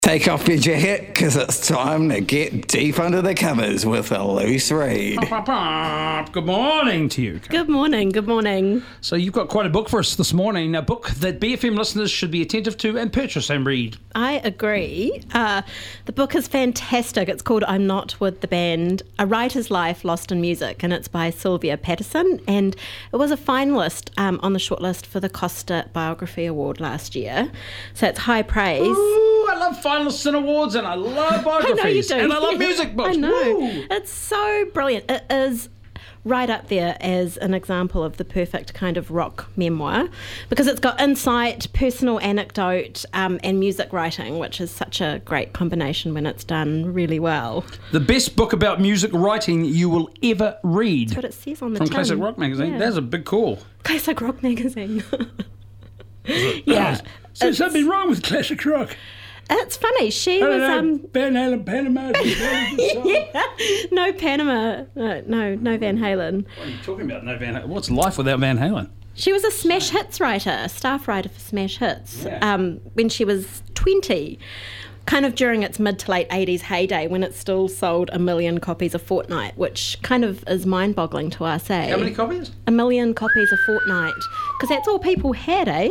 Take off your jacket, because it's time to get deep under the covers with a loose read. Good morning to you. Good morning, good morning. So you've got quite a book for us this morning, a book that BFM listeners should be attentive to and purchase and read. I agree. The book is fantastic. It's called I'm Not With the Band, A Writer's Life Lost in Music, and it's by Sylvia Patterson, and it was a finalist on the shortlist for the Costa Biography Award last year, so it's high praise. Ooh, I love finalists and awards, and I love biographies. I know you do. And I love music books. I know. Woo. It's so brilliant. It is right up there as an example of the perfect kind of rock memoir, because it's got insight, personal anecdote, and music writing, which is such a great combination when it's done really well. The best book about music writing you will ever read. That's what it says on the From tin. Classic Rock Magazine. Yeah. That's a big call. Classic Rock Magazine. Yeah. So something wrong with Classic Rock. It's funny. She was Van Halen, Panama. yeah. No Panama. No Van Halen. What are you talking about? No Van Halen. What's life without Van Halen? She was a Smash Hits writer, a staff writer for Smash Hits, Yeah. when she was 20, kind of during its mid to late 80s heyday, when it still sold 1 million copies a fortnight, which kind of is mind-boggling to us, eh? How many copies? 1 million copies a fortnight, because that's all people had, eh?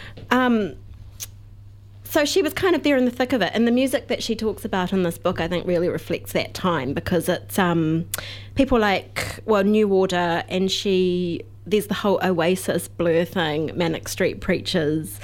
So she was kind of there in the thick of it, and the music that she talks about in this book, I think, really reflects that time, because it's people like, New Order, and there's the whole Oasis, Blur thing, Manic Street Preachers,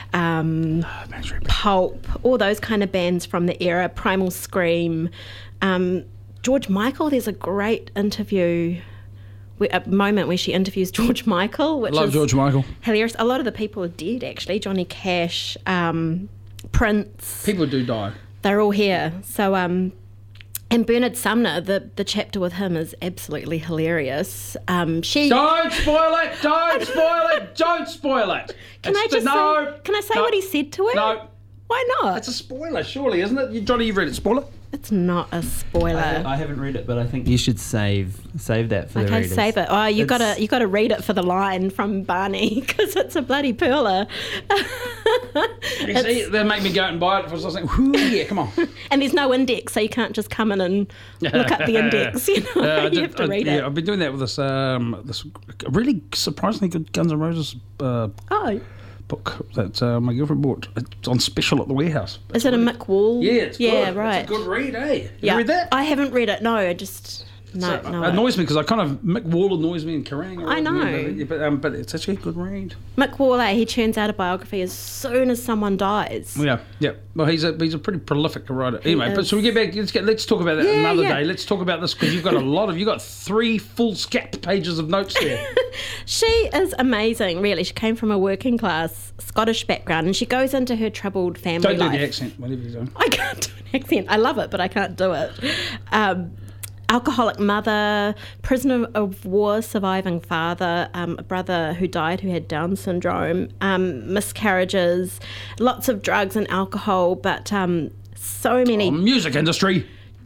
Pulp, all those kind of bands from the era, Primal Scream, George Michael. There's a great interview, a moment where she interviews George Michael, which Love is George Michael. hilarious. A lot of the people are dead, actually. Johnny Cash, Prince. People do die. They're all here. So, and Bernard Sumner, the chapter with him is absolutely hilarious. Don't spoil it! Don't spoil it! Don't spoil it! Can I say what he said to it? No. Why not? It's a spoiler, surely, isn't it? Johnny, you've read it. Spoiler? It's not a spoiler. I haven't read it, but I think you should save that for the Okay, readers. save it. Oh, you gotta read it for the line from Barney, because it's a bloody perler. You see, they make me go out and buy it. I was like, whoo, yeah, come on. And there's no index, so you can't just come in and look up the index. You know, you have to read it. Yeah, I've been doing that with this really surprisingly good Guns N' Roses book that my girlfriend bought. It's on special at the warehouse. Is it a Mick Wall? Yeah, it's good. Right. It's a good read, eh? Yeah. You read that? I haven't read it. No, I just It annoys me because Mick Wall annoys me in Kerrang. I know. But it's actually a good read. Mick Wall, he churns out a biography as soon as someone dies. Yeah. Well, he's a pretty prolific writer. Anyway, but is. so we get back. Let's talk about that another day. Let's talk about this, because you've got 3 full scap pages of notes there. She is amazing, really. She came from a working class Scottish background, and she goes into her troubled family life. Don't do the accent, whatever you're doing. I can't do an accent. I love it, but I can't do it. Alcoholic mother, prisoner of war surviving father, a brother who died who had Down syndrome, miscarriages, lots of drugs and alcohol, but so many... music industry.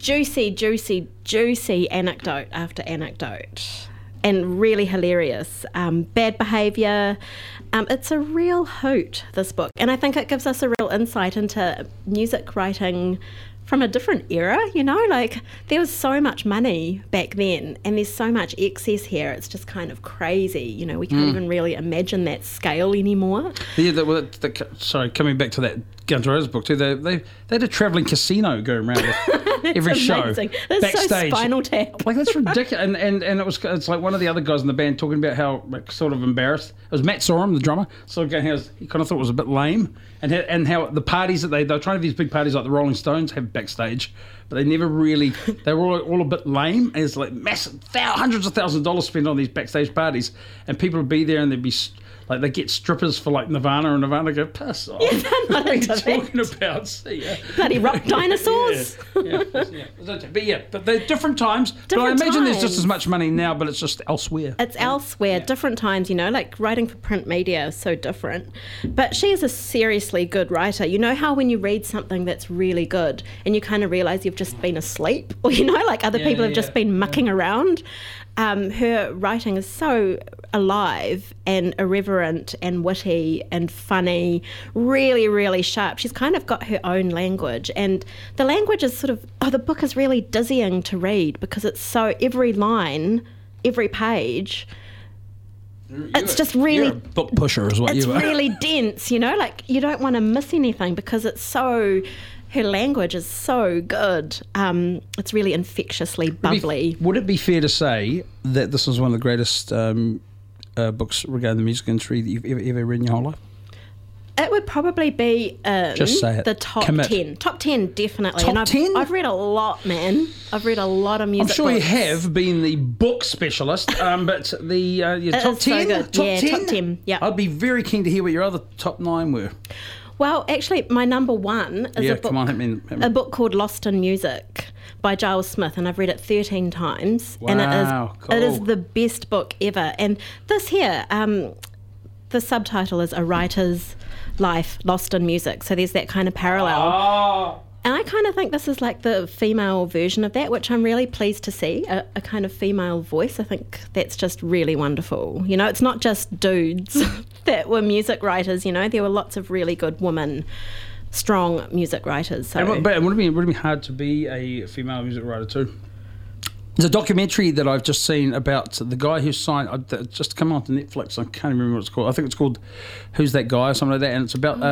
Juicy anecdote after anecdote, and really hilarious. Bad behaviour. It's a real hoot, this book, and I think it gives us a real insight into music writing from a different era, you know, like there was so much money back then and there's so much excess here. It's just kind of crazy, you know, we can't even really imagine that scale anymore. Yeah, sorry, coming back to that Guns N' Roses book too, they had a travelling casino going around with every amazing. show. That's backstage. so Spinal Tap. Like, that's ridiculous. And it's like one of the other guys in the band talking about how sort of embarrassed. It was Matt Sorum, the drummer, sort of going how he kind of thought it was a bit lame, and how the parties that they were trying to have these big parties like the Rolling Stones have backstage, but they never really, they were all a bit lame. And it's like massive, hundreds of thousands of dollars spent on these backstage parties, and people would be there and they'd be like, they get strippers for like Nirvana, and Nirvana go, piss off. Yeah, what are you talking about? See ya. Bloody rock dinosaurs. But they're different times. But I imagine there's just as much money now, but it's just elsewhere. It's elsewhere, different times, you know, like writing for print media is so different. But she is a seriously good writer. You know how when you read something that's really good and you kind of realise you've just been asleep, or, you know, like other people have just been mucking around. Her writing is so alive and irreverent and witty and funny, really, really sharp. She's kind of got her own language, and the language is the book is really dizzying to read because it's so, every line, every page, it's just really... You're a book pusher is what it's you are. really dense, you don't want to miss anything because it's so... Her language is so good. It's really infectiously bubbly. Would it be fair to say that this is one of the greatest books regarding the music industry that you've ever read in your whole life? It would probably be in Just say it. the top Commit. 10. Top 10, definitely. Top and 10? I've read a lot, man. I've read a lot of I'm music sure you books. have been the book specialist, but the your It top is so 10? good. Top Yeah, 10? top 10, yeah. I'd be very keen to hear what your other top 9 were. Well, actually, my number one is Yeah, a book, come on, hit me. a book called Lost in Music by Giles Smith, and I've read it 13 times. And Wow, it is cool. the best book ever. And this here, the subtitle is A Writer's Life Lost in Music. So there's that kind of parallel. Oh. And I kind of think this is like the female version of that, which I'm really pleased to see, a kind of female voice. I think that's just really wonderful. It's not just dudes that were music writers, there were lots of really good women, strong music writers. So. But it would have been hard to be a female music writer too. There's a documentary that I've just seen about the guy who signed, that just come on to Netflix. I can't remember what it's called. I think it's called Who's That Guy or something like that. And it's about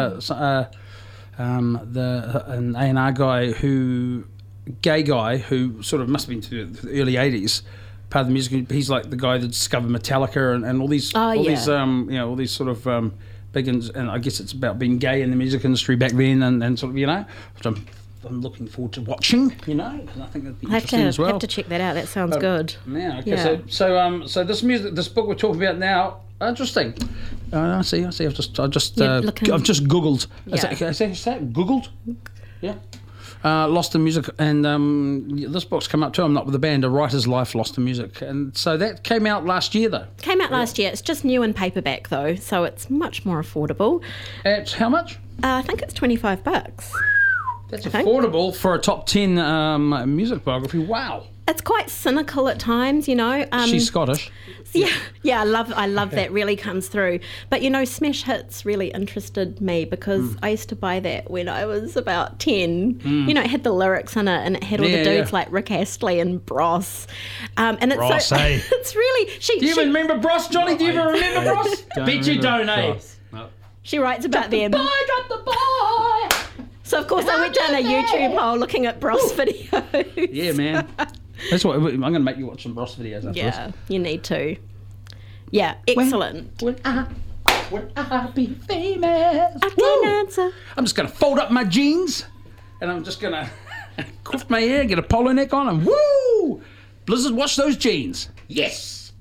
an A&R guy gay guy who sort of must have been to the early 80s, part of the music. He's like the guy that discovered Metallica and all these, all these sort of big, and I guess it's about being gay in the music industry back then and sort of, which I'm looking forward to watching, because I think that'd be interesting as well. I have to check that out. That sounds good. Yeah, okay. Yeah. So this book we're talking about now, interesting. I see. I've just Googled. Yeah. Is that Googled? Yeah. Lost in Music, and this book's come up too. I'm Not With the Band, A Writer's Life Lost in Music, and so that came out last year though. Came out last year. It's just new in paperback though, so it's much more affordable. At how much? I think it's $25. That's I think. affordable for a top 10 music biography. Wow. It's quite cynical at times, She's Scottish. Yeah, I love that. Really comes through. But Smash Hits really interested me because I used to buy that when I was about 10. It had the lyrics in it, and it had all the dudes like Rick Astley and Bros. And it's Bros, so eh? it's really Do you even remember Bros, Johnny? Do you even remember Bros? Bet you don't, eh? she writes about them. Boy, drop the boy. So of course I went down a YouTube hole looking at Bros videos. Yeah, man. That's what I'm going to make you watch some Bros videos after Yeah, this. you need to. Yeah, excellent. When I be famous, I can answer. I'm just going to fold up my jeans, and I'm just going to quiff my hair, get a polo neck on, and woo! Blizzard, watch those jeans. Yes.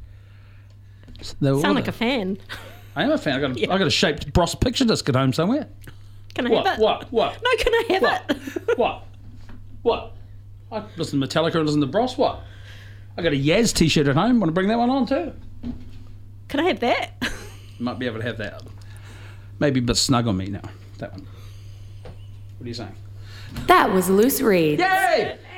Sound like a fan. I am a fan. I got a shaped Bros picture disc at home somewhere. Can I have it? What? No, can I have it? What? I listen to Metallica and listen to Bros. What? I got a Yaz t-shirt at home. Want to bring that one on too? Can I have that? Might be able to have that. Maybe a bit snug on me now. That one. What are you saying? That was Loose Reads. Yay!